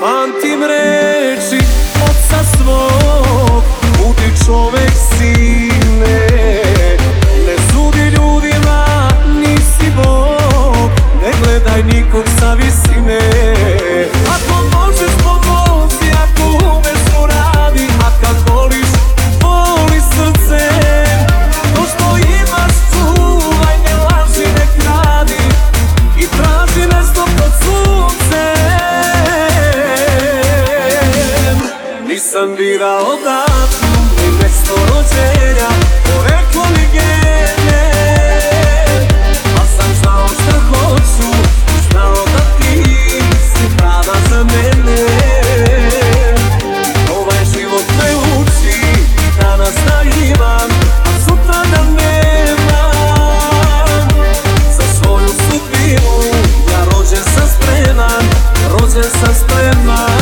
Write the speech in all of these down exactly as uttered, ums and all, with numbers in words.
Pamtim reči oca svog, budi čovek sine. Ne sudi ljudima, nisi Bog, ne gledaj nikog sa visine. Ako možeš pomozi, ako umeš uradi, a kad voliš, voli srcem. To što imaš čuvaj, ne laži, ne kradi i traži nešto pod suncem. Nisam birao datum ni mesto rođenja, poreklo ni gene, al sam znao šta hoću, znao da ti si prava za mene. Ovaj život me uči, danas da imam, a sutra da nemam. Za svoju sudbinu ja rođen sam spreman, rođen sam spreman.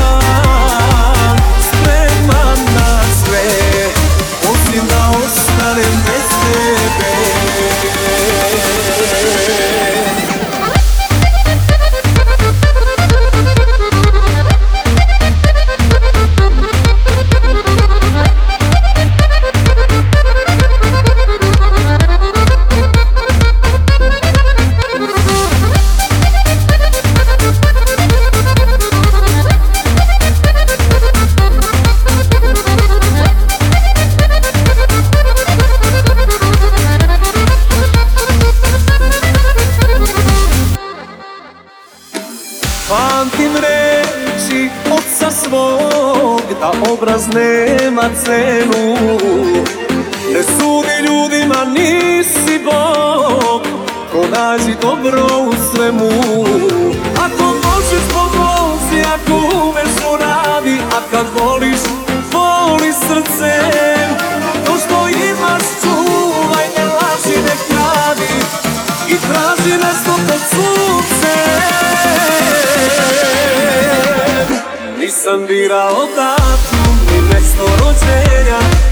Pamtim reči oca svog, da obraz nema cenu. Ne sudi ljudima, nisi Bog, pronađi dobro u svemu. Ako možeš pomozi, ako umeš uradi, a kad voliš, voli srcem. To što imaš čuvaj, ne laži, ne kradi i traži nešto pod suncem. Nisam birao datum ni mesto rođenja,